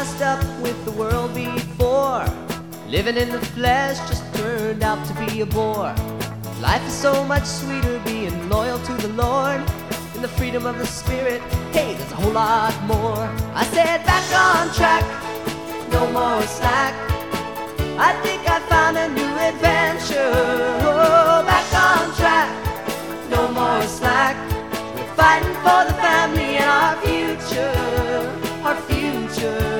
messed up with the world before. Living in the flesh just turned out to be a bore. Life is so much sweeter being loyal to the Lord. In the freedom of the Spirit, hey, there's a whole lot more. I said back on track, no more slack. I think I found a new adventure. Oh, back on track, no more slack. We're fighting for the family and our future, our future.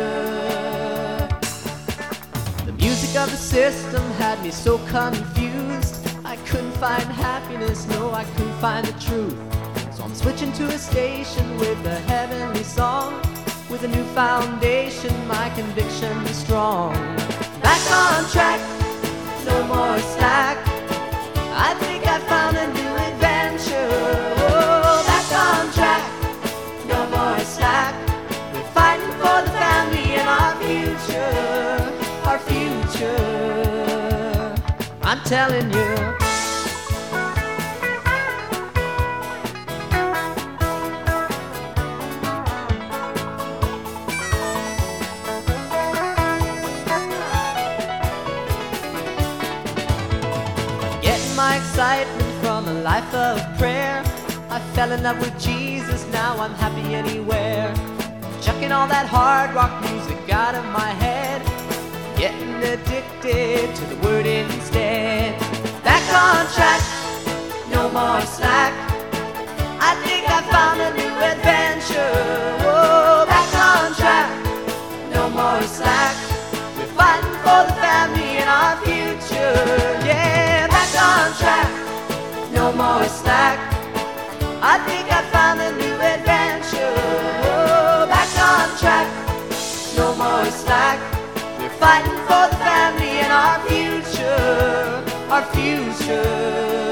The music of the system had me so confused. I couldn't find happiness, no, I couldn't find the truth. So I'm switching to a station with a heavenly song. With a new foundation, my conviction is strong. Back on track, no more slack. I think I found a new adventure. Oh, back on track, no more slack. We're fighting for the family and our future, our future. I'm telling you. My excitement from a life of prayer. I fell in love with Jesus, now I'm happy anywhere. Chucking all that hard rock music out of my head, getting addicted to the word instead. Back on track, no more slack. I think I found a new adventure. Oh, back on track, no more slack. We're fighting for the family and our future. Yeah, back on track, no more slack. I think I found a new adventure. Oh, back on track, no more slack. We're fighting for the family and our future, our future.